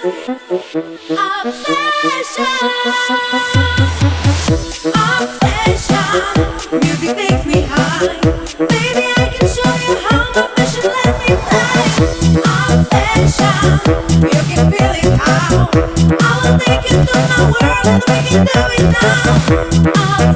Music makes me high. Baby, I can show you how my mission let me fly. Obsession, you can feel it how I will take you to my world and we can do it now.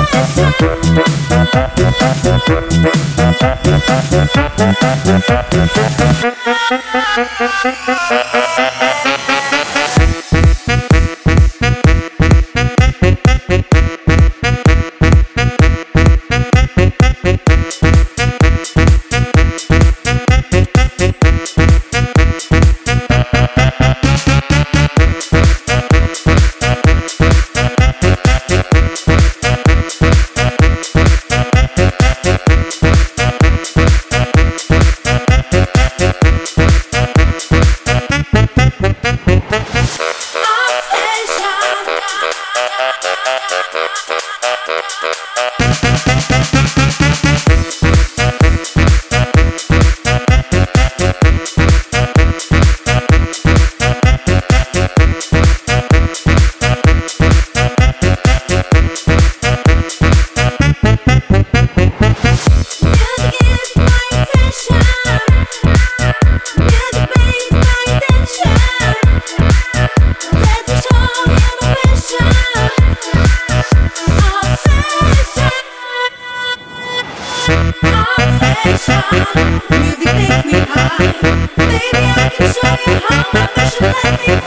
Music makes me high. Baby, I can show you how my mission let me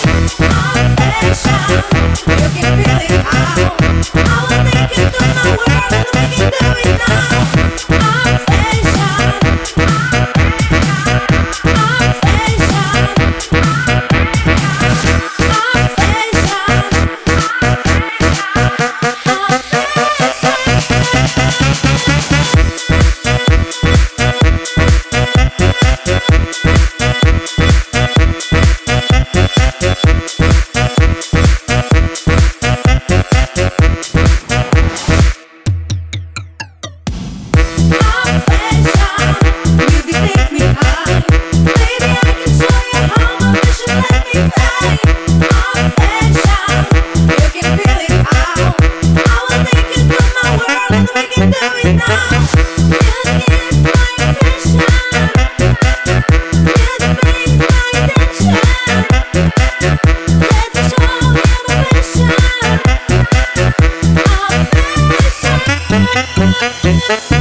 fly. Obsession, you can feel it how I will take you to my world and we can do it now. Thank you.